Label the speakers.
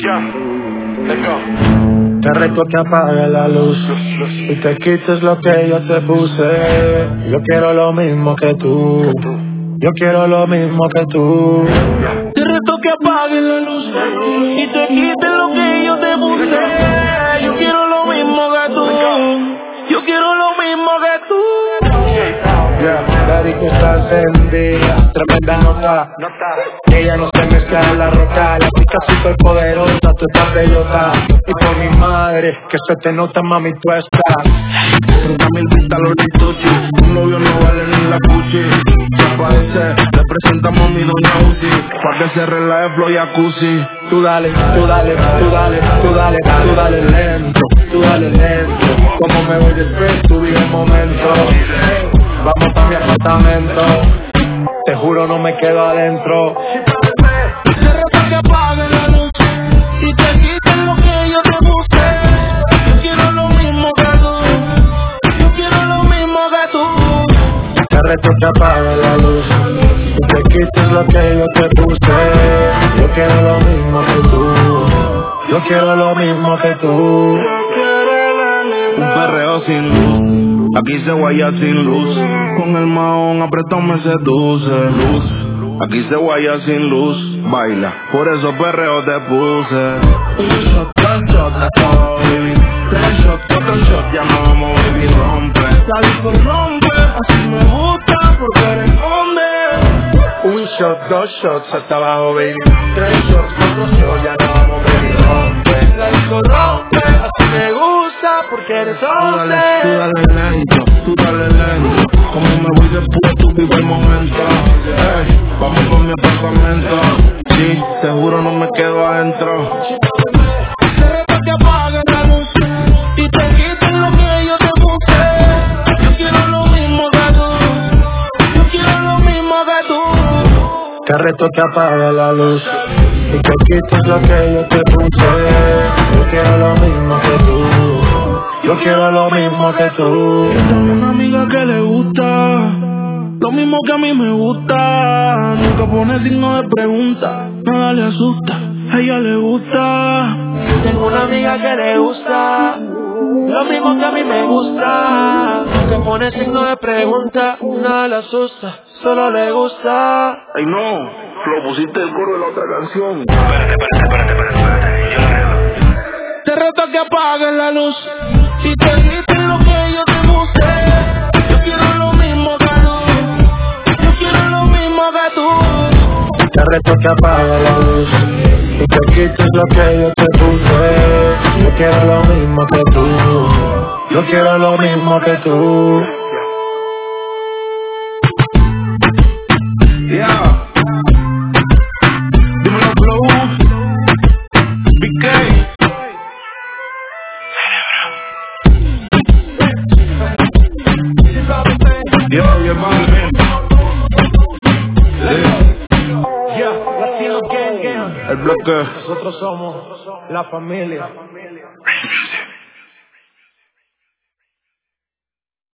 Speaker 1: Ya, let's go.
Speaker 2: Te reto que apagues la luz y te quites lo que yo te puse. Yo quiero lo mismo que tú. Yo quiero lo mismo que tú.
Speaker 3: Te reto que apagues la luz y te quites lo que yo te puse. Yo quiero lo mismo que tú. Yo quiero lo mismo que tú.
Speaker 2: La disco está encendida, tremenda nota. Ella no se mezcla en la roca, la pica súper poderosa, tú estás bellota. Y por mi madre, que se te nota, mami, tú estás.
Speaker 4: 30.000 vistas los lituchi, un novio no vale ni la cuchi. Se aparece, le presentamos a mi doña Uzi, pa' que se relaje flow jacuzzi.
Speaker 2: Tú dale, tú dale, tú dale, tú dale, tú dale lento, tú dale lento. Como me voy después, tú vive el momento. Vamos pa' mi apartamento, te juro no me quedo adentro.
Speaker 3: Te reto que apagues la luz y te quites lo que yo te puse. Yo quiero lo mismo que tú. Yo quiero lo mismo que tú.
Speaker 2: Te reto que apagues la luz y te quites lo que yo te puse. Yo quiero lo mismo que tú. Yo quiero lo mismo que tú.
Speaker 4: Un perreo sin luz, aquí se guaya sin luz. Con el mahón apretado me seduce. Luz, aquí se guaya sin luz. Baila, por eso perreo te puse. Un shot, dos shots, that's all, baby. 3 shots, 4 shots, ya no vamos, baby, rompe. La disco rompe, así me gusta porque eres hombre.
Speaker 2: Un shot, 2 shots, hasta abajo, baby. 3 shots, 4 shots, ya no vamos, baby, rompe.
Speaker 3: La disco rompe, así me gusta porque eres hombre.
Speaker 4: Tú dale lento, tú dale lento. Como me voy después, tú vive el momento. Ey, vamos con mi apartamento. Sí, te juro no me quedo adentro.
Speaker 3: Te reto que apagues la luz y te quites lo que yo te puse. Yo quiero lo mismo que tú. Yo quiero lo mismo que tú.
Speaker 2: Te reto que apagues la luz y te quites lo que yo te puse. Yo quiero lo mismo que tú. Yo quiero lo mismo que tú.
Speaker 3: Yo tengo una amiga que le gusta lo mismo que a mí me gusta. Nunca pone signo de pregunta, nada le asusta, a ella le gusta. Tengo una amiga que le gusta lo mismo que a mí me gusta. Nunca pone signo de pregunta, nada le asusta, solo le gusta.
Speaker 4: Ay no, lo pusiste el coro de la otra canción.
Speaker 1: Espérate. Yo lo arreglo.
Speaker 3: Te reto que apagues la luz y te quites lo que yo te puse. Yo quiero lo mismo que tú. Yo quiero lo mismo que tú.
Speaker 2: Te reto que apagues la luz y te quites lo que yo te puse. Yo quiero lo mismo que tú. Yo quiero lo mismo que tú.
Speaker 4: Yeah. Dímelo flow. BK. Yo, man.
Speaker 2: Latino Gang Gang.
Speaker 4: El bloque.
Speaker 2: Nosotros somos la familia.